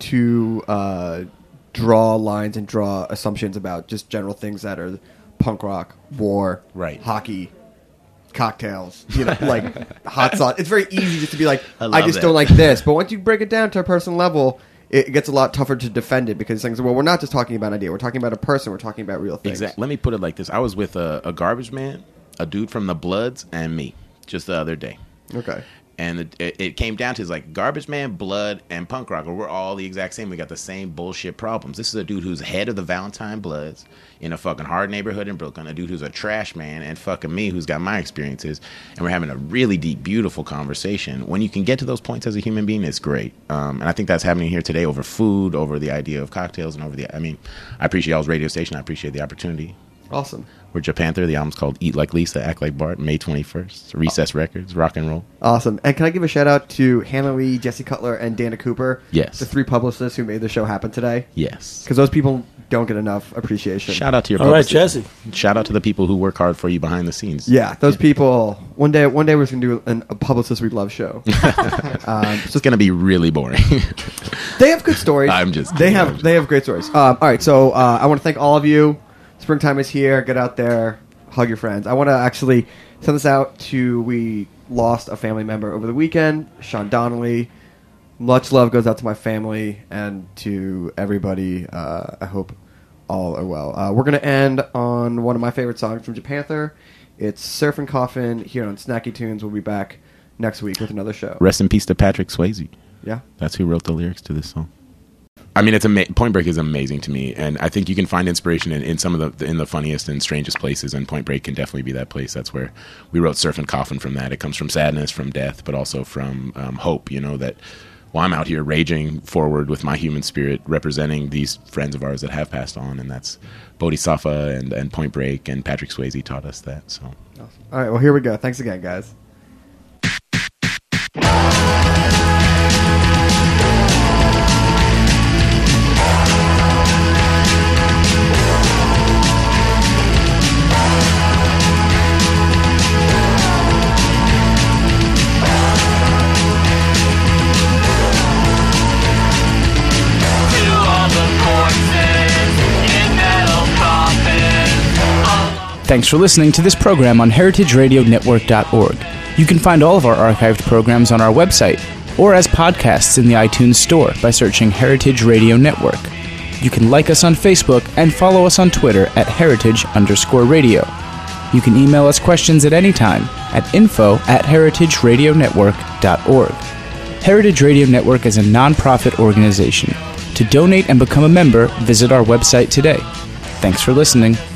to draw lines and draw assumptions about just general things that are punk rock, war, hockey, cocktails, like hot sauce. It's very easy just to be like, I just don't like this. But once you break it down to a personal level, it gets a lot tougher to defend it because things. Well, we're not just talking about an idea. We're talking about a person. We're talking about real things. Exactly. Let me put it like this: I was with a garbage man, a dude from the Bloods, and me just the other day. Okay. And it came down to like Garbage Man, Blood, and Punk Rocker. We're all the exact same. We got the same bullshit problems. This is a dude who's head of the Valentine Bloods in a fucking hard neighborhood in Brooklyn. A dude who's a trash man, and fucking me who's got my experiences. And we're having a really deep, beautiful conversation. When you can get to those points as a human being, it's great. And I think that's happening here today over food, over the idea of cocktails, and I appreciate y'all's radio station. I appreciate the opportunity. Awesome. We're Japanther. The album's called Eat Like Lisa, Act Like Bart, May 21st. Recess Records, rock and roll. Awesome. And can I give a shout out to Hannah Lee, Jesse Cutler, and Dana Cooper? Yes. The 3 publicists who made the show happen today. Yes. Because those people don't get enough appreciation. Shout out to your All right, publicist. Jesse. Shout out to the people who work hard for you behind the scenes. Yeah, those people. One day we're just going to do a Publicist We Love show. It's going to be really boring. They have good stories. I'm just They kidding. have great stories. All right, so I want to thank all of you. Springtime is here. Get out there, hug your friends. I want to actually send this out to. We lost a family member over the weekend, Sean Donnelly. Much love goes out to my family and to everybody. I hope all are well. We're going to end on one of my favorite songs from Japanther. It's Surfin' Coffin here on Snacky Tunes. We'll be back next week with another show. Rest in peace to Patrick Swayze. Yeah. That's who wrote the lyrics to this song. I mean, Point Break is amazing to me, and I think you can find inspiration in some of the funniest and strangest places, and Point Break can definitely be that place. That's where we wrote Surfin' Coffin from that. It comes from sadness, from death, but also from hope, that while I'm out here raging forward with my human spirit, representing these friends of ours that have passed on, and that's Bodhisattva and Point Break, and Patrick Swayze taught us that. So, Awesome. All right, well, here we go. Thanks again, guys. Thanks for listening to this program on heritageradionetwork.org. You can find all of our archived programs on our website or as podcasts in the iTunes Store by searching Heritage Radio Network. You can like us on Facebook and follow us on Twitter at @heritage_radio. You can email us questions at any time at info@heritageradionetwork.org. Heritage Radio Network is a non-profit organization. To donate and become a member, visit our website today. Thanks for listening.